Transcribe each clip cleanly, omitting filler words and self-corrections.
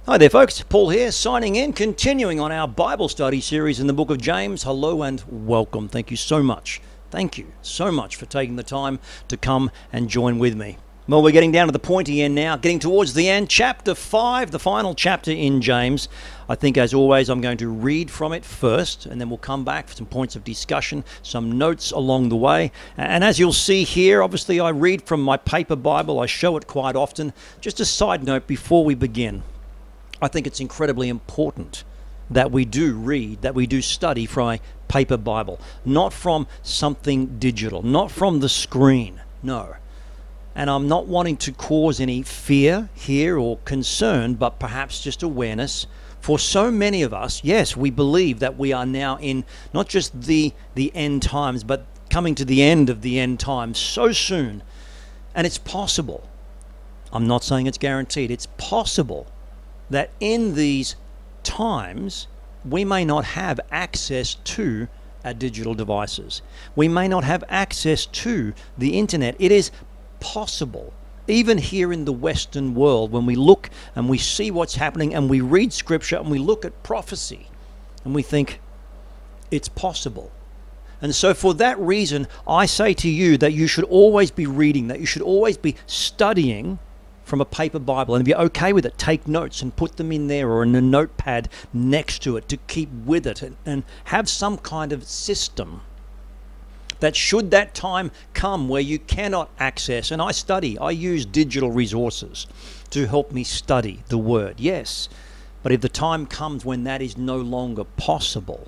Hi there, folks. Paul here, signing in, continuing on our Bible study series in the book of James. Hello and welcome. Thank you so much. Thank you so much for taking the time to come and join with me. Well, we're getting down to the pointy end now, getting towards the end. Chapter 5, the final chapter in James. I think, as always, I'm going to read from it first, and then we'll come back for some points of discussion, some notes along the way. And as you'll see here, obviously I read from my paper Bible. I show it quite often. Just a side note before we begin. I think it's incredibly important that we do read, that we do study from a paper Bible, not from something digital, not from the screen, no. And I'm not wanting to cause any fear here or concern, but perhaps just awareness. For so many of us, yes, we believe that we are now in not just the end times, but coming to the end of the end times so soon. And it's possible. I'm not saying it's guaranteed. It's possible that in these times we may not have access to our digital devices. We may not have access to the internet. It is possible, even here in the Western world, when we look and we see what's happening and we read scripture and we look at prophecy and we think it's possible. And so for that reason, I say to you that you should always be reading, that you should always be studying from a paper Bible, and if you're okay with it, take notes and put them in there or in a notepad next to it to keep with it, and have some kind of system that should that time come where you cannot access, and I use digital resources to help me study the Word, yes, but if the time comes when that is no longer possible,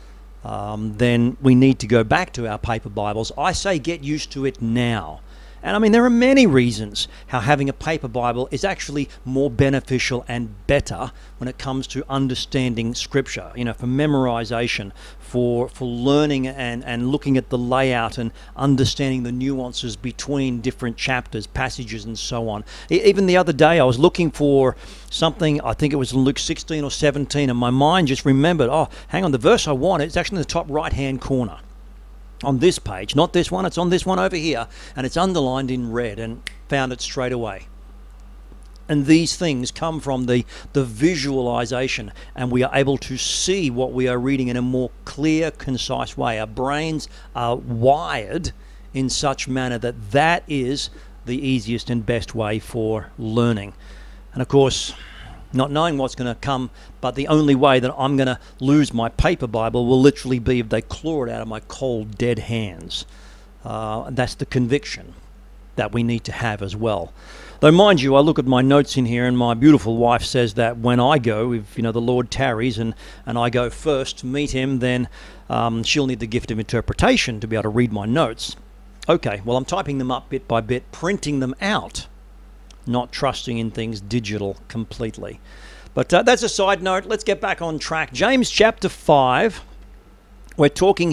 then we need to go back to our paper Bibles. I say get used to it now. And I mean, there are many reasons how having a paper Bible is actually more beneficial and better when it comes to understanding Scripture, for memorization, for learning and looking at the layout and understanding the nuances between different chapters, passages, and so on. Even the other day, I was looking for something, I think it was in Luke 16 or 17, and my mind just remembered, oh, hang on, the verse I want, it's actually in the top right-hand corner. On this page, not this one, it's on this one over here, and it's underlined in red, and found it straight away. And these things come from the visualization, and we are able to see what we are reading in a more clear, concise way. Our brains are wired in such manner that that is the easiest and best way for learning. And of course, not knowing what's going to come, but the only way that I'm going to lose my paper Bible will literally be if they claw it out of my cold, dead hands. That's the conviction that we need to have as well. Though, mind you, I look at my notes in here, and my beautiful wife says that when I go, if the Lord tarries and I go first to meet him, then she'll need the gift of interpretation to be able to read my notes. Okay, well, I'm typing them up bit by bit, printing them out, not trusting in things digital completely. But that's a side note. Let's get back on track. James chapter 5. James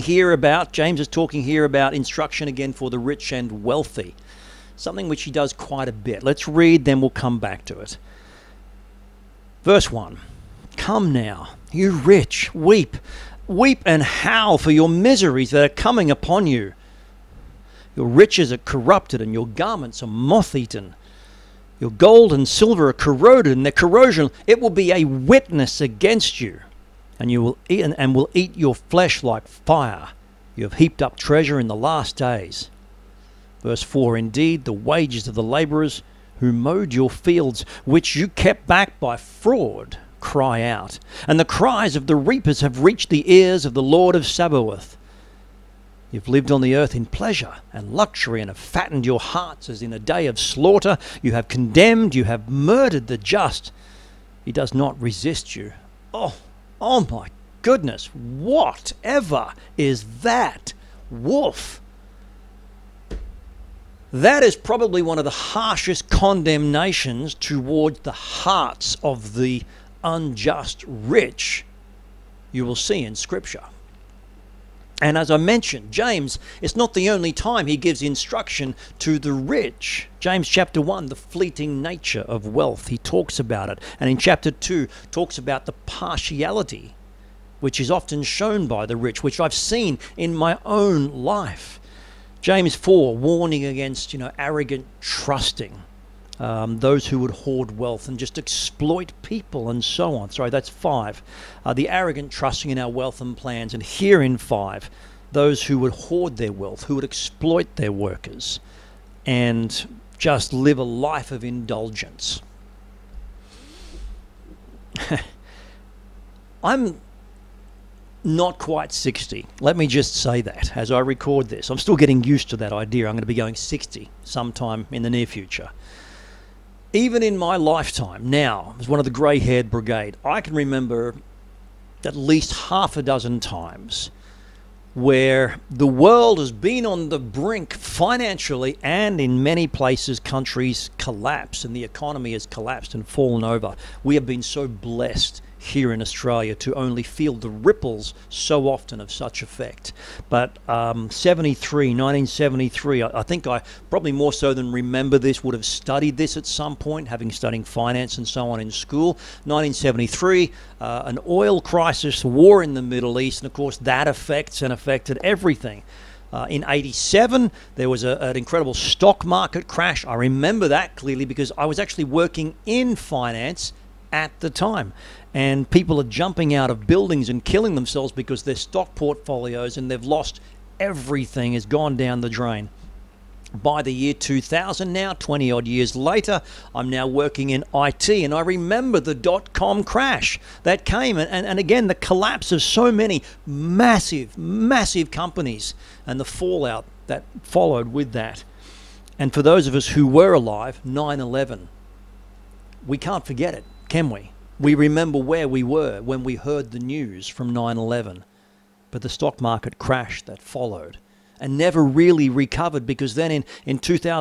is talking here about instruction again for the rich and wealthy. Something which he does quite a bit. Let's read, then we'll come back to it. Verse 1. Come now, you rich, weep and howl for your miseries that are coming upon you. Your riches are corrupted and your garments are moth-eaten. Your gold and silver are corroded, and their corrosion, it will be a witness against you, and you will eat your flesh like fire. You have heaped up treasure in the last days. Verse 4, indeed, the wages of the laborers who mowed your fields, which you kept back by fraud, cry out, and the cries of the reapers have reached the ears of the Lord of Sabaoth. You've lived on the earth in pleasure and luxury and have fattened your hearts as in a day of slaughter. You have condemned, you have murdered the just. He does not resist you. Oh my goodness, whatever is that? Wolf. That is probably one of the harshest condemnations towards the hearts of the unjust rich you will see in Scripture. And as I mentioned, James, it's not the only time he gives instruction to the rich. James chapter 1, the fleeting nature of wealth, he talks about it. And in chapter 2, talks about the partiality which is often shown by the rich, which I've seen in my own life. James 4, warning against, arrogant trusting those who would hoard wealth and just exploit people and so on. Sorry, that's 5. The arrogant trusting in our wealth and plans. And here in 5, those who would hoard their wealth, who would exploit their workers and just live a life of indulgence. I'm not quite 60. Let me just say that as I record this. I'm still getting used to that idea. I'm going to be going 60 sometime in the near future. Even in my lifetime now, as one of the grey-haired brigade, I can remember at least half a dozen times where the world has been on the brink financially, and in many places countries collapse and the economy has collapsed and fallen over. We have been so blessed here in Australia to only feel the ripples so often of such effect. But 1973, I think I probably more so than remember this, would have studied this at some point, having studied finance and so on in school. 1973, an oil crisis, war in the Middle East, and of course that affected everything. In 87, there was an incredible stock market crash. I remember that clearly because I was actually working in finance at the time. And people are jumping out of buildings and killing themselves because their stock portfolios and they've lost everything, has gone down the drain. By the year 2000 now, 20 odd years later, I'm now working in IT, and I remember the dot-com crash that came and again the collapse of so many massive companies and the fallout that followed with that. And for those of us who were alive, 9/11, we can't forget it, can we? We remember where we were when we heard the news from 9/11, but the stock market crash that followed and never really recovered, because then in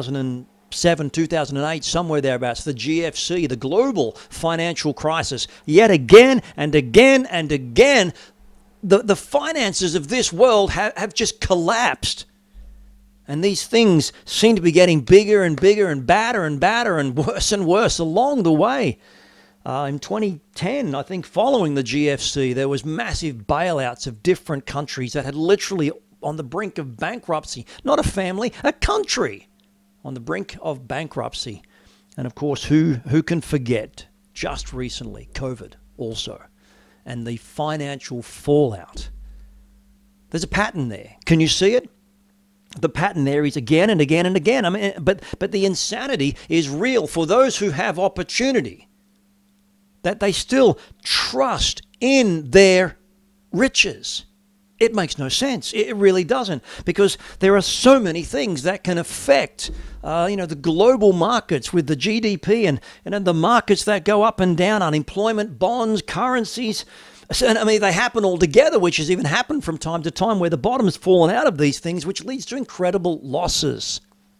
2007, 2008, somewhere thereabouts, the GFC, the global financial crisis, yet again and again and again, the finances of this world have just collapsed. And these things seem to be getting bigger and bigger and badder and worse along the way. In 2010, I think, following the GFC, there was massive bailouts of different countries that had literally on the brink of bankruptcy. Not a family, a country on the brink of bankruptcy. And of course, who can forget just recently COVID also, and the financial fallout. There's a pattern there. Can you see it? The pattern there is again and again and again. I mean, but the insanity is real for those who have opportunity, that they still trust in their riches. It makes no sense. It really doesn't, because there are so many things that can affect, the global markets with the GDP and the markets that go up and down, unemployment, bonds, currencies. And I mean, they happen all together, which has even happened from time to time where the bottom has fallen out of these things, which leads to incredible losses.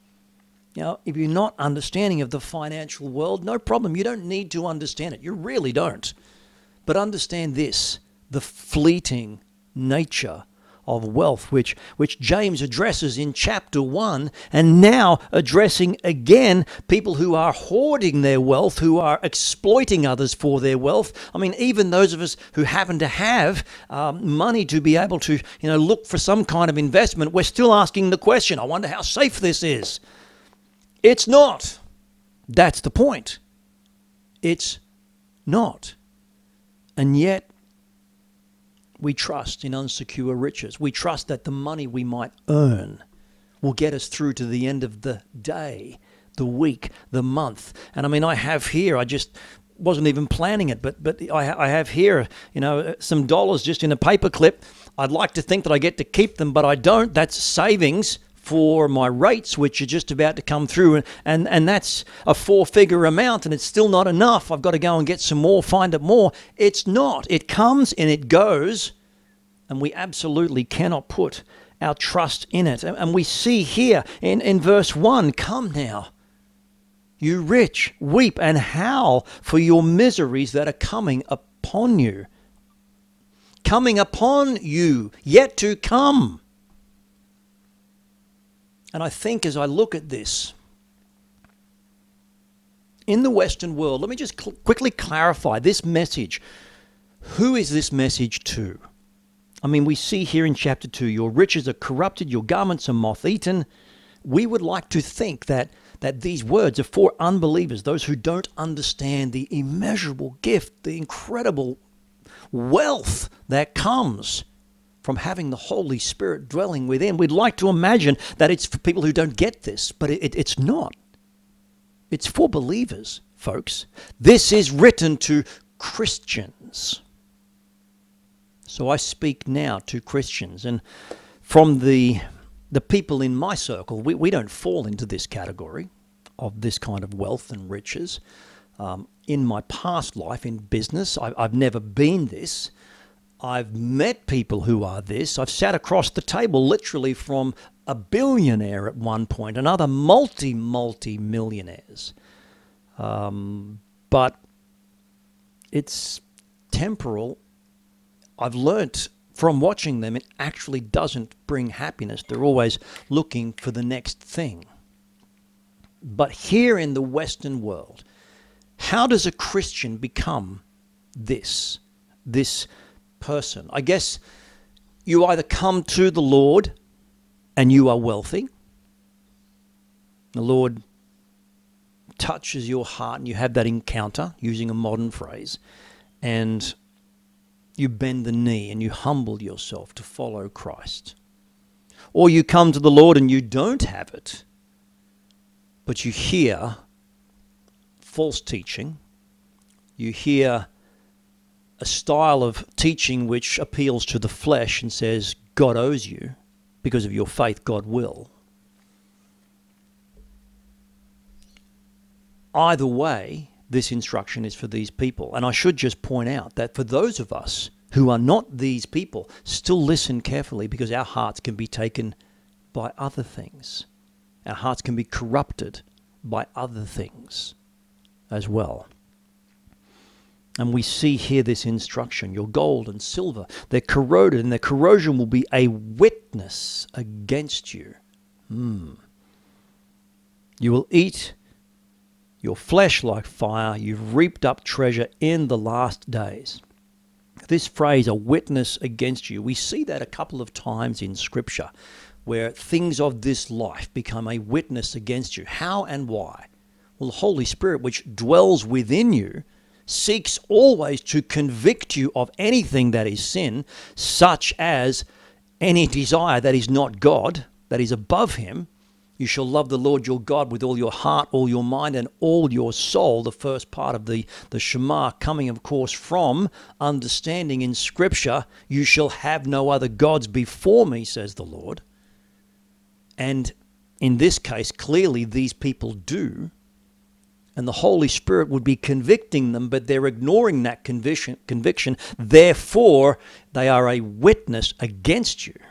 If you're not understanding of the financial world, no problem. You don't need to understand it. You really don't. But understand this, the fleeting nature of wealth, which James addresses in chapter 1, and now addressing again people who are hoarding their wealth, who are exploiting others for their wealth. I mean, even those of us who happen to have money to be able to, look for some kind of investment, we're still asking the question, I wonder how safe this is. It's not. That's the point. It's not. And yet, we trust in unsecure riches. We trust that the money we might earn will get us through to the end of the day, the week, the month. And I mean, I have here, I just wasn't even planning it, but I have here, some dollars just in a paper clip. I'd like to think that I get to keep them, but I don't. That's savings for my rates, which are just about to come through, and that's a 4-figure amount, and it's still not enough. I've got to go and get some more, find it more. It's not. It comes and it goes, and we absolutely cannot put our trust in it. And we see here in verse 1, come now, you rich, weep and howl for your miseries that are coming upon you. Coming upon you, yet to come. And I think as I look at this, in the Western world, let me just quickly clarify this message. Who is this message to? I mean, we see here in chapter 2, your riches are corrupted, your garments are moth-eaten. We would like to think that that these words are for unbelievers, those who don't understand the immeasurable gift, the incredible wealth that comes from having the Holy Spirit dwelling within. We'd like to imagine that it's for people who don't get this, but it's not. It's for believers, folks. This is written to Christians. So I speak now to Christians, and from the people in my circle, we don't fall into this category of this kind of wealth and riches. In my past life, in business, I've never been this. I've met people who are this. I've sat across the table literally from a billionaire at one point and other multi-millionaires. But it's temporal. I've learnt from watching them, it actually doesn't bring happiness. They're always looking for the next thing. But here in the Western world, how does a Christian become this person? I guess you either come to the Lord and you are wealthy. The Lord touches your heart and you have that encounter, using a modern phrase, and you bend the knee and you humble yourself to follow Christ. Or you come to the Lord and you don't have it, but you hear false teaching. You hear a style of teaching which appeals to the flesh and says, God owes you. Because of your faith, God will. Either way, this instruction is for these people. And I should just point out that for those of us who are not these people, still listen carefully, because our hearts can be taken by other things. Our hearts can be corrupted by other things as well. And we see here this instruction: your gold and silver, they're corroded, and their corrosion will be a witness against you. You will eat your flesh like fire. You've reaped up treasure in the last days. This phrase, a witness against you, we see that a couple of times in Scripture, where things of this life become a witness against you. How and why? Well, the Holy Spirit, which dwells within you, seeks always to convict you of anything that is sin, such as any desire that is not God, that is above Him. You shall love the Lord your God with all your heart, all your mind, and all your soul. The first part of the Shema, coming, of course, from understanding in Scripture, you shall have no other gods before me, says the Lord. And in this case, clearly these people do. And the Holy Spirit would be convicting them, but they're ignoring that conviction. Therefore, they are a witness against you.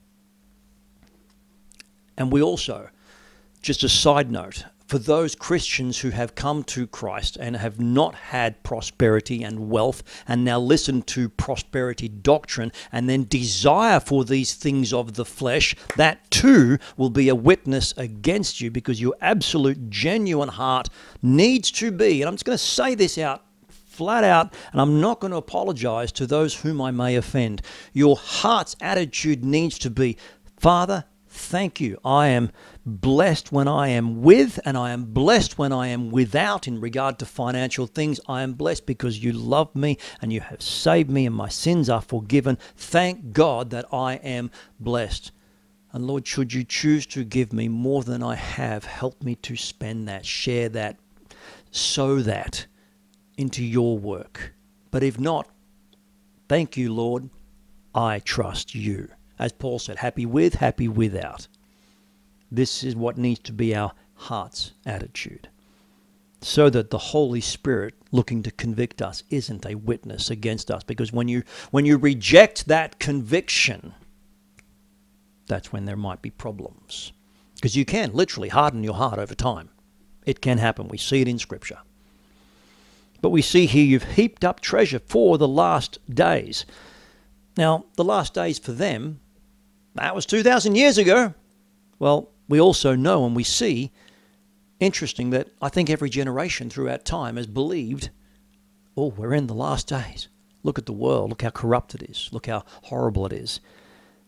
And we also, just a side note, for those Christians who have come to Christ and have not had prosperity and wealth, and now listen to prosperity doctrine and then desire for these things of the flesh, that too will be a witness against you, because your absolute genuine heart needs to be, and I'm just going to say this out flat out, and I'm not going to apologize to those whom I may offend. Your heart's attitude needs to be, Father, thank you. I am blessed when I am with, and I am blessed when I am without in regard to financial things. I am blessed because you love me and you have saved me and my sins are forgiven. Thank God that I am blessed. And Lord, should you choose to give me more than I have, help me to spend that, share that, sow that into your work. But if not, thank you, Lord. I trust you. As Paul said, happy with, happy without. This is what needs to be our heart's attitude, so that the Holy Spirit looking to convict us isn't a witness against us. Because when you reject that conviction, that's when there might be problems. Because you can literally harden your heart over time. It can happen. We see it in Scripture. But we see here you've heaped up treasure for the last days. Now, the last days for them, that was 2,000 years ago. Well, we also know and we see, interesting, that I think every generation throughout time has believed, oh, we're in the last days. Look at the world. Look how corrupt it is. Look how horrible it is.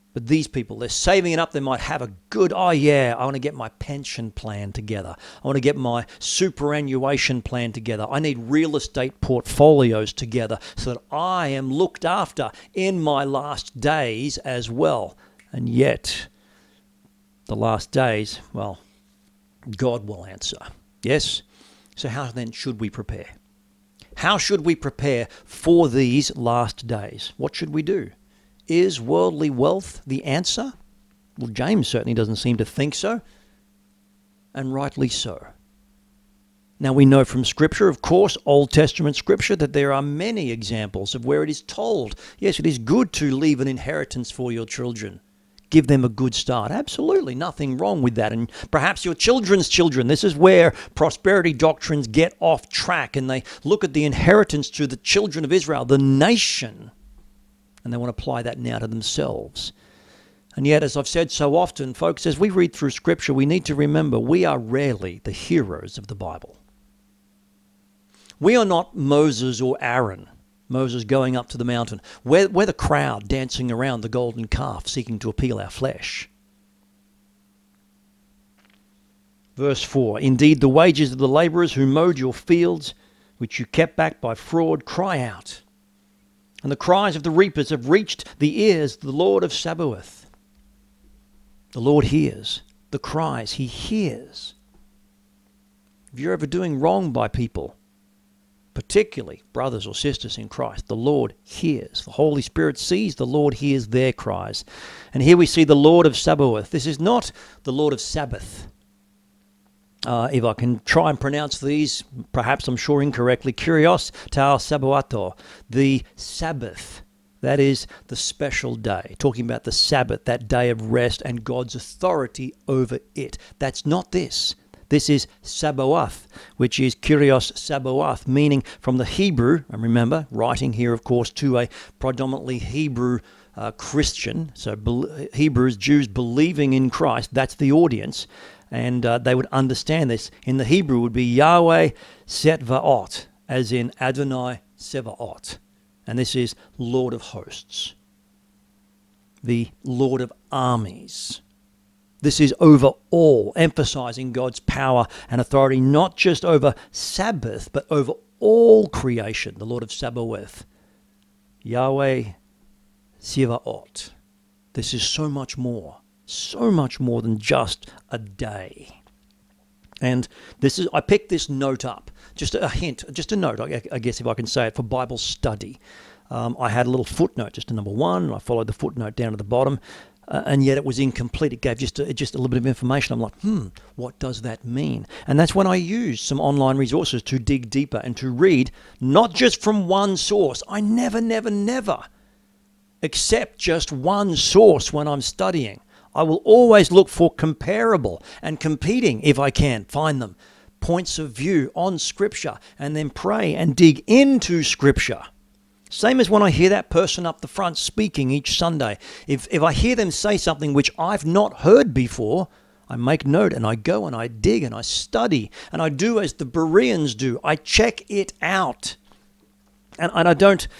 But these people, they're saving it up. They might have a good, oh yeah, I want to get my pension plan together. I want to get my superannuation plan together. I need real estate portfolios together so that I am looked after in my last days as well. And yet, the last days, well, God will answer. Yes? So how then should we prepare? How should we prepare for these last days? What should we do? Is worldly wealth the answer? Well, James certainly doesn't seem to think so, and rightly so. Now we know from Scripture, of course, Old Testament Scripture, that there are many examples of where it is told, yes, it is good to leave an inheritance for your children. Give them a good start. Absolutely, nothing wrong with that. And perhaps your children's children. This is where prosperity doctrines get off track and they look at the inheritance to the children of Israel, the nation, and they want to apply that now to themselves. And yet, as I've said so often, folks, as we read through Scripture, we need to remember we are rarely the heroes of the Bible. We are not Moses or Aaron. Moses going up to the mountain. We're the crowd dancing around the golden calf seeking to appeal our flesh. Verse 4, indeed the wages of the labourers who mowed your fields, which you kept back by fraud, cry out. And the cries of the reapers have reached the ears of the Lord of Sabaoth. The Lord hears the cries. He hears. If you're ever doing wrong by people, particularly brothers or sisters in Christ, the Lord hears. The Holy Spirit sees, the Lord hears their cries. And here we see the Lord of Sabaoth. This is not the Lord of Sabbath. If I can try and pronounce these, perhaps I'm sure incorrectly, Kyrios Tau Sabaoth, the Sabbath. That is the special day, talking about the Sabbath, that day of rest and God's authority over it. That's not this. This is Sabaoth, which is Kyrios Sabaoth, meaning from the Hebrew, and remember, writing here, of course, to a predominantly Hebrew Christian, so Hebrews, Jews believing in Christ, that's the audience, and they would understand this. In the Hebrew would be Yahweh Setvaot, as in Adonai Sevaot, and this is Lord of hosts, the Lord of armies. This is over all, emphasizing God's power and authority, not just over Sabbath, but over all creation, the Lord of Sabaoth, Yahweh Sevaot. This is so much more than just a day. And this is, I picked this note up, just a hint, just a note, I guess if I can say it, for Bible study. I had a little footnote, just a number 1, and I followed the footnote down to the bottom. And yet it was incomplete. It gave just a little bit of information. I'm like, what does that mean? And that's when I used some online resources to dig deeper and to read, not just from one source. I never accept just one source when I'm studying. I will always look for comparable and competing, if I can find them, points of view on Scripture, and then pray and dig into Scripture. Same as when I hear that person up the front speaking each Sunday. If I hear them say something which I've not heard before, I make note and I go and I dig and I study and I do as the Bereans do. I check it out. And I don't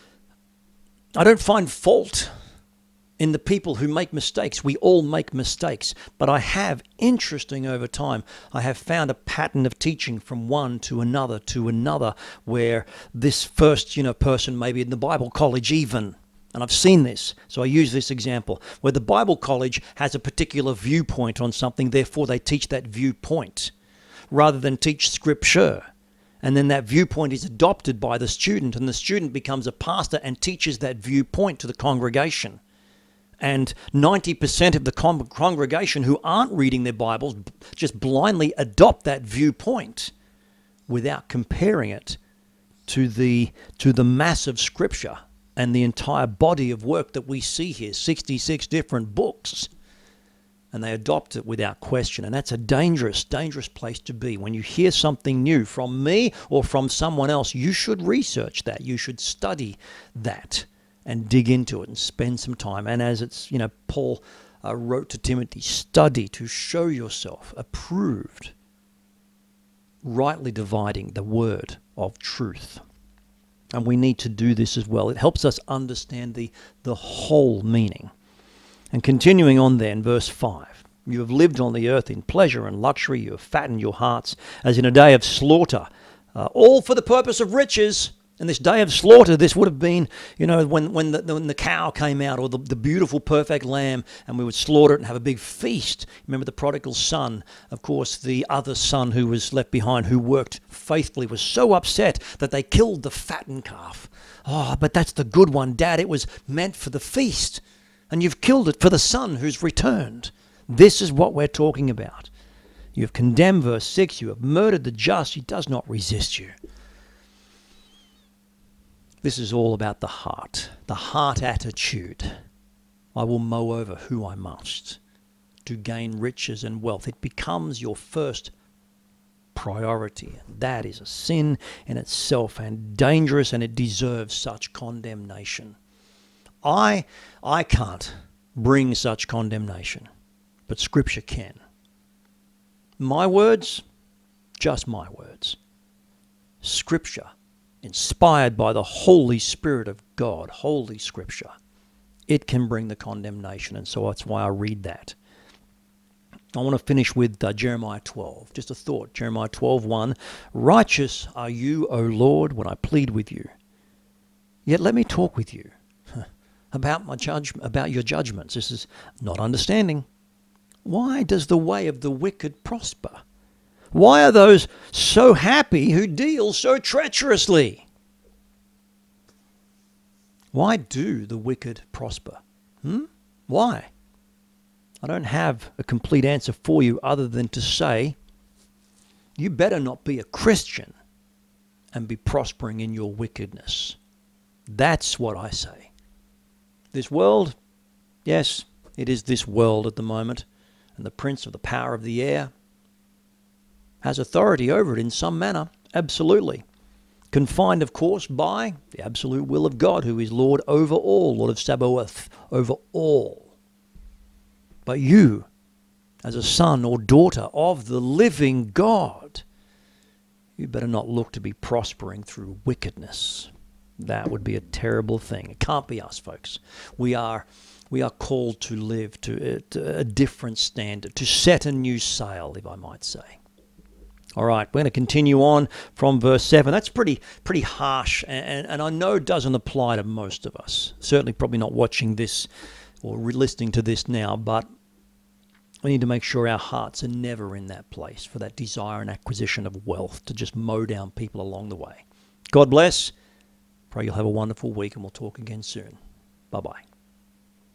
find fault in the people who make mistakes. We all make mistakes. But I have, interesting over time, I have found a pattern of teaching from one to another, where this first, person maybe in the Bible college even, and I've seen this, so I use this example, where the Bible college has a particular viewpoint on something, therefore they teach that viewpoint, rather than teach Scripture. And then that viewpoint is adopted by the student, and the student becomes a pastor and teaches that viewpoint to the congregation. And 90% of the congregation who aren't reading their Bibles just blindly adopt that viewpoint without comparing it to the massive Scripture and the entire body of work that we see here, 66 different books. And they adopt it without question. And that's a dangerous place to be. When you hear something new from me or from someone else, you should research that. You should study that and dig into it and spend some time. And as it's, Paul wrote to Timothy, study to show yourself approved, rightly dividing the word of truth. And we need to do this as well. It helps us understand the whole meaning. And continuing on then, verse 5. You have lived on the earth in pleasure and luxury. You have fattened your hearts as in a day of slaughter, all for the purpose of riches. And this day of slaughter, this would have been, when the cow came out, or the beautiful, perfect lamb, and we would slaughter it and have a big feast. Remember the prodigal son? Of course, the other son who was left behind, who worked faithfully, was so upset that they killed the fattened calf. Oh, but that's the good one, Dad. It was meant for the feast. And you've killed it for the son who's returned. This is what we're talking about. You have condemned, verse 6, you have murdered the just. He does not resist you. This is all about the heart attitude. I will mow over who I must to gain riches and wealth. It becomes your first priority. That is a sin in itself and dangerous, and it deserves such condemnation. I can't bring such condemnation, but Scripture can. My words, just my words. Scripture, inspired by the Holy Spirit of God, Holy Scripture, it can bring the condemnation, and so that's why I read that. I want to finish with Jeremiah 12. Just a thought. Jeremiah 12:1. Righteous are you, O Lord, when I plead with you. Yet let me talk with you about your judgments. This is not understanding. Why does the way of the wicked prosper? Why are those so happy who deal so treacherously? Why do the wicked prosper? Why? I don't have a complete answer for you other than to say, you better not be a Christian and be prospering in your wickedness. That's what I say. This world, yes, it is this world at the moment, and the prince of the power of the air has authority over it in some manner, absolutely. Confined, of course, by the absolute will of God, who is Lord over all, Lord of Sabaoth, over all. But you, as a son or daughter of the living God, you better not look to be prospering through wickedness. That would be a terrible thing. It can't be us, folks. We are called to live to a different standard, to set a new sail, if I might say. All right, we're going to continue on from verse 7. That's pretty harsh, and I know it doesn't apply to most of us. Certainly probably not watching this or listening to this now, but we need to make sure our hearts are never in that place for that desire and acquisition of wealth to just mow down people along the way. God bless. Pray you'll have a wonderful week, and we'll talk again soon. Bye-bye.